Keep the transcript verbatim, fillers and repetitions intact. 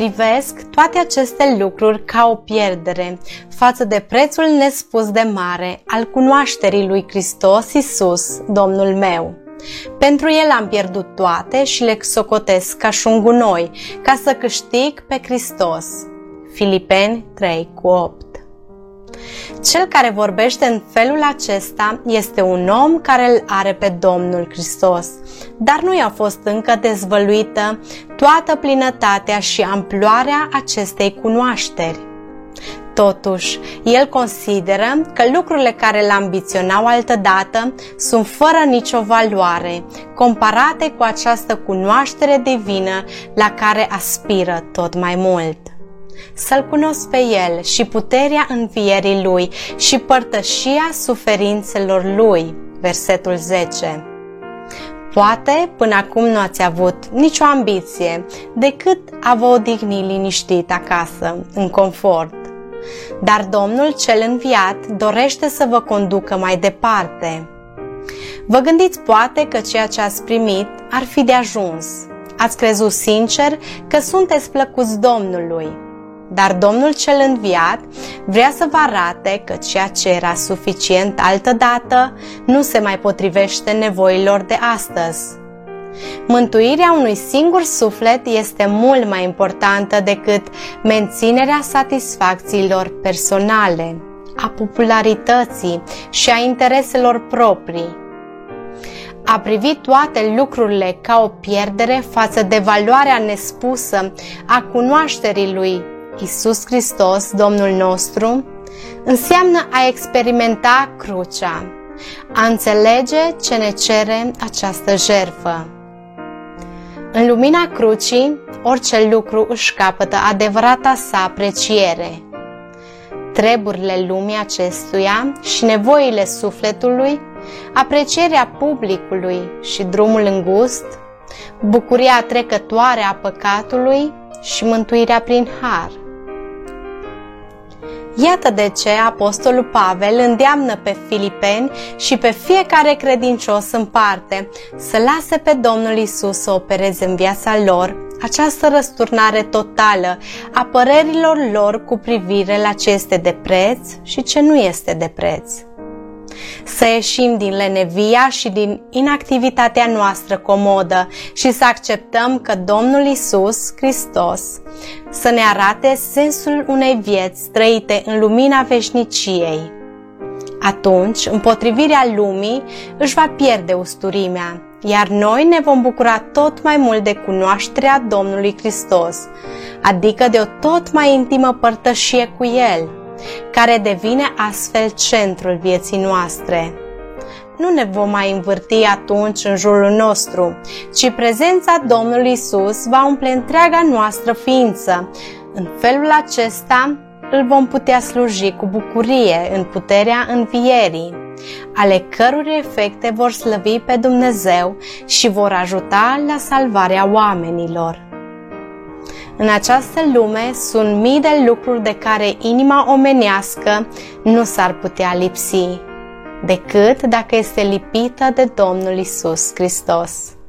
privesc toate aceste lucruri ca o pierdere față de prețul nespus de mare al cunoașterii lui Hristos Iisus, Domnul meu. Pentru El am pierdut toate și le socotesc ca și un gunoi, ca să câștig pe Hristos. Filipeni trei cu opt. Cel care vorbește în felul acesta este un om care îl are pe Domnul Hristos, dar nu i-a fost încă dezvăluită toată plinătatea și amploarea acestei cunoașteri. Totuși, el consideră că lucrurile care îl ambiționau altădată sunt fără nicio valoare, comparate cu această cunoaștere divină la care aspiră tot mai mult. Să-L cunosc pe El și puterea învierii Lui și părtășia suferințelor Lui. Versetul zece. Poate până acum nu ați avut nicio ambiție decât a vă odihni liniștit acasă, în confort. Dar Domnul cel înviat dorește să vă conducă mai departe. Vă gândiți poate că ceea ce ați primit ar fi de ajuns. Ați crezut sincer că sunteți plăcuți Domnului. Dar Domnul cel înviat vrea să vă arate că ceea ce era suficient altădată nu se mai potrivește nevoilor de astăzi. Mântuirea unui singur suflet este mult mai importantă decât menținerea satisfacțiilor personale, a popularității și a intereselor proprii. A privi toate lucrurile ca o pierdere față de valoarea nespusă a cunoașterii lui Iisus Hristos, Domnul nostru, înseamnă a experimenta crucea, a înțelege ce ne cere această jertfă. În lumina crucii, orice lucru își capătă adevărata sa apreciere. Treburile lumii acestuia și nevoile sufletului, aprecierea publicului și drumul îngust, bucuria trecătoare a păcatului și mântuirea prin har. Iată de ce apostolul Pavel îndeamnă pe filipeni și pe fiecare credincios în parte să lase pe Domnul Iisus să opereze în viața lor această răsturnare totală a părerilor lor cu privire la ce este de preț și ce nu este de preț. Să ieșim din lenevia și din inactivitatea noastră comodă și să acceptăm că Domnul Iisus Hristos să ne arate sensul unei vieți trăite în lumina veșniciei. Atunci, împotrivirea lumii își va pierde usturimea, iar noi ne vom bucura tot mai mult de cunoașterea Domnului Hristos, adică de o tot mai intimă părtășie cu El, care devine astfel centrul vieții noastre. Nu ne vom mai învârti atunci în jurul nostru, ci prezența Domnului Iisus va umple întreaga noastră ființă. În felul acesta îl vom putea sluji cu bucurie în puterea învierii, ale cărui efecte vor slăvi pe Dumnezeu și vor ajuta la salvarea oamenilor. În această lume sunt mii de lucruri de care inima omenească nu s-ar putea lipsi, decât dacă este lipită de Domnul Iisus Hristos.